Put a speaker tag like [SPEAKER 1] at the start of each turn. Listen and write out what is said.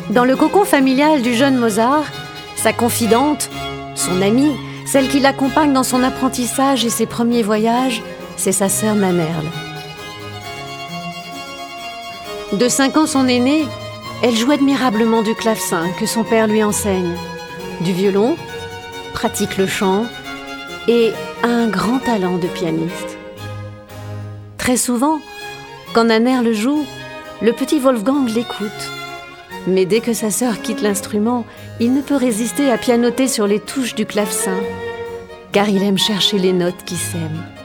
[SPEAKER 1] Dans le cocon familial du jeune Mozart, sa confidente, son amie, celle qui l'accompagne dans son apprentissage et ses premiers voyages, c'est sa sœur Nannerl. De 5 ans son aînée, elle joue admirablement du clavecin que son père lui enseigne, du violon, pratique le chant et a un grand talent de pianiste. Très souvent, quand Nannerl joue, le petit Wolfgang l'écoute. Mais dès que sa sœur quitte l'instrument, il ne peut résister à pianoter sur les touches du clavecin, car il aime chercher les notes qui s'aiment.